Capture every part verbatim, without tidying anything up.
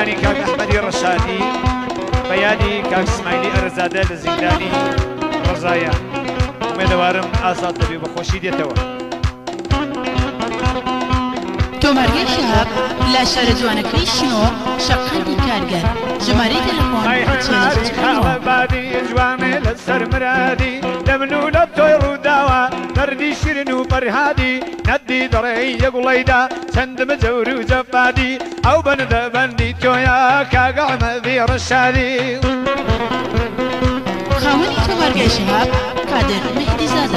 زیندانی کاک ئەحمەدی ڕەشادی بە یادی کاک ئیسماعیلی ئەرزادە لە زیندانی ڕەزایە ئومێدەوارم ئازاد دەبێ بە خۆشی دێتەوە. تۆمارگەی شەهاب لە شارە جوانەکەی شنۆ شەقەندی کارگەر ژمارەی تەلەفۆن بادی جوانێ لەسەر مرادی لە من و لە تۆی ڕووداوە دەردی شیرن و پەرهادی نەدی دەڕێی یەگوڵەیدا چەندم جەور و جەفادی ئەو بەندە بەندی تۆیە کاک ئەحمەدی ڕەشادی. خاوەنی تۆمارگەی شەهاب کادر مەهدی زادە.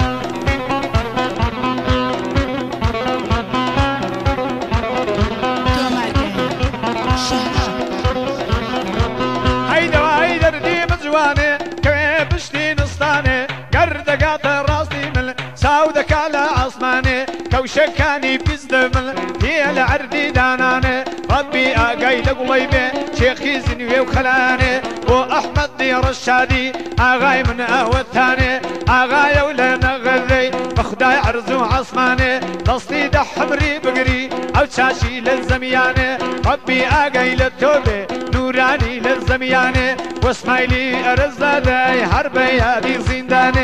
کوێ پشتی نستانێ گەردەگاتە ڕاستی من چاو دەکا لە ئاسمانێ کەوشەکانی پیس دەمن پێ لە عەردی دانانێ ڕەبی ئاگای لە گوڵەی بێ چێخی زینوێ و خەلانێ بۆ ئەحمەدی ڕەشادی ئاغای من ئاوەتانێ ئاغایە و لە نەغەدەی بە خودای عەرز و عەسمانێ دەستی دە حەمری بگری ئەو چاشی لە زەمیانێ ڕەبی ئاگای لە تۆ بێ نورانی لە زەمیانێ وەسمایلی ئەرزادای هەر بە یادی زیندانێ.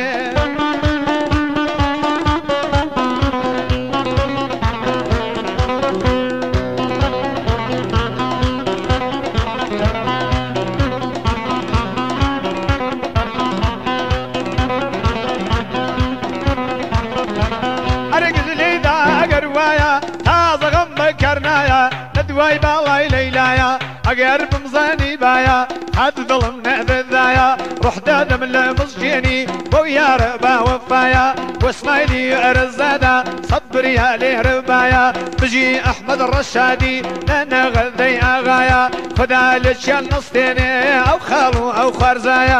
ئەرەگز لێدا ئەگەر وایە تازە غەم بەکەرنایە لە دوای باڵای لەیلایە ئەگەر بمزانی باە هات دڵم نەدەدایە ڕوحدادەم لە مزجێنی بۆ یارە باوەفایە وەسمایلی ئەرزادە سەد بریا لێرە باە بژی ئەحمەد ڕەشادی لە نەغەدەی ئاغایە خدا لە چیان نەستێنێ ئەو خاڵ و ئەو خوارزایە.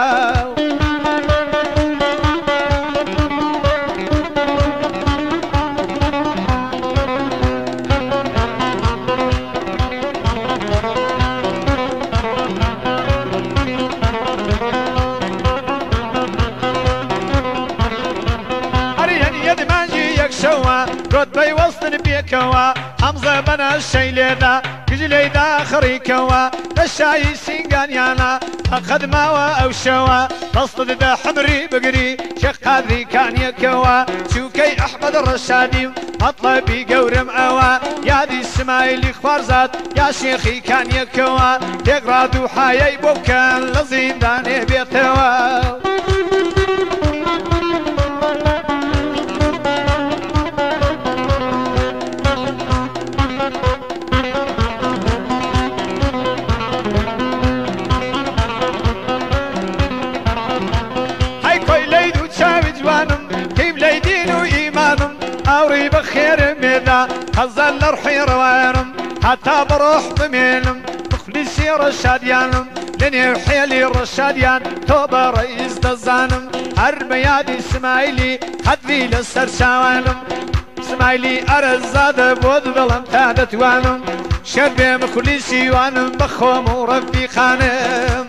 ڕۆتبەی وەستن پێکەوە حەمزە بەنە شەی لێدا گجلەیدا خڕیکەوە لە شایی سینگانیانە فەقەت ماوە ئەو شەوە دەستت دە حەمری بگری شێخ قادری کانیەکەوە چووکەی ئەحمەد ڕەشادی مەطلەبی گەورم ئەوە یادی سمایلی خوارزاد یا شێخی کانیەکەوە تێگڕا دووحایەی بۆ بکەن لە زیندانێ بێتەوە. ئەوڕی بە خێرم مێدا هەزار لە ڕحی ڕەوانم هەتا بەڕۆح بمێنم مخلیسی ڕەشادیانم لە نێو حێلی ڕەشادیان تۆ بە ڕەئیس دەزانم هەر بە یادی سمایلی قەدری لەسەر چاوانم سمایلی ئەرزادە بۆ دڵم تا دەتوانم شەر بێ مخلیسی وانم بە خۆم و ڕەفیقانم.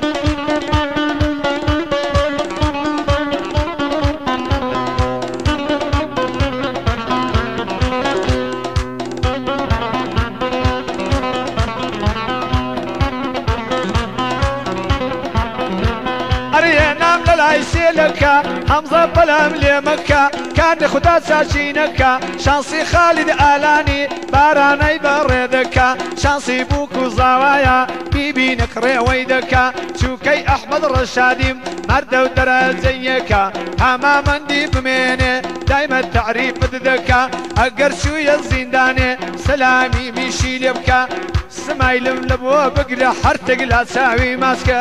سێلەکە هەمزە بەلام لێ مەکە کاردی خوددا چاچینەکە شانسی خالید ئالانی بارانەی بەڕێ دەکە شانسی بووک و زاوایە بیبینە کڕێوەی دەکە چووکەی ئەحمەد ڕەشادیم مەردە و دەرەجەیەکە هەمامەندی بمێنێ دایمە تەعریفت دەکە ئەگەر چوویە زیندانێ سەلامی میشی لێ بکە سمایلم لە بۆ بگرە هەرتێک لا چاوی ماسکە.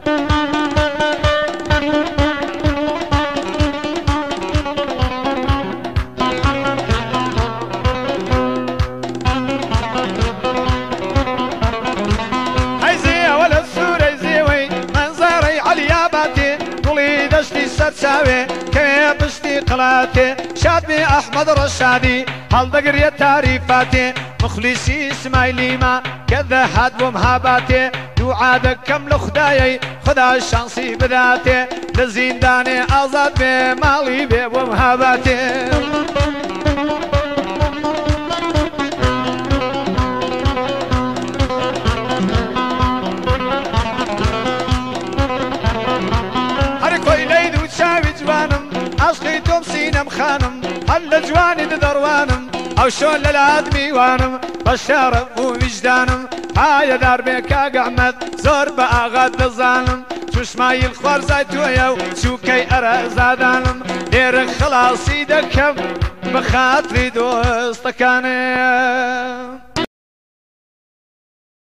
سەرچاوێ کەوێ پشتی قڵاتێ شادبێ ئەحمەد ڕەشادی هەڵدەگرێت تاریفاتێ مخلیسی ئیسمایلیما کە دەهات بۆم هاباتێ دوعا دەکەم لە خودایەی خدا شانسی بداتێ لە زیندانێ ئازاد بێ ماڵی بێ بۆم هاباتێ. عشقی تۆم سینەم خانم هەر لە جوانی دەڕوانم ئەو شۆن لە لات میوانم بە شێڕە و ویجدانم ئایەدار بێ کاگە ئەحمەد زۆر بە ئاغات دەزانم توشمایل خوارزای تۆیە و چووکەی ئەرە زادانم لێرە خلاصی دەکەم بە خاتری دۆستەکانێ